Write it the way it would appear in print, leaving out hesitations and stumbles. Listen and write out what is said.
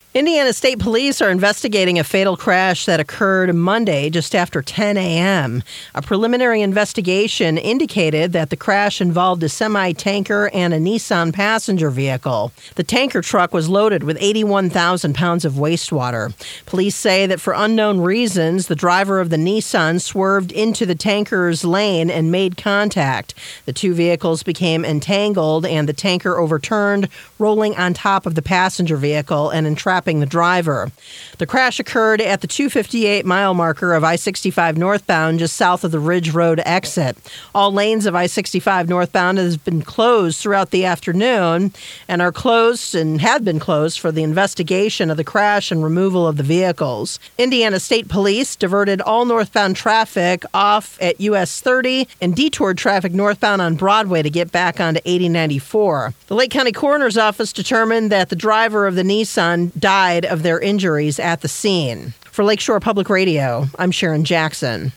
Indiana State Police are investigating a fatal crash that occurred Monday just after 10 a.m. A preliminary investigation indicated that the crash involved a semi-tanker and a Nissan passenger vehicle. The tanker truck was loaded with 81,000 pounds of wastewater. Police say that for unknown reasons, the driver of the Nissan swerved into the tanker's lane and made contact. The two vehicles became entangled and the tanker overturned, rolling on top of the passenger vehicle and entrapping the driver. The crash occurred at the 258-mile marker of I-65 northbound just south of the Ridge Road exit. All lanes of I-65 northbound have been closed throughout the afternoon and are closed and have been closed for the investigation of the crash and removal of the vehicles. Indiana State Police diverted all northbound traffic off at US 30 and detoured traffic northbound on Broadway to get back onto 8094. The Lake County Coroner's Office determined that the driver of the Nissan died of their injuries at the scene. For Lakeshore Public Radio, I'm Sharon Jackson.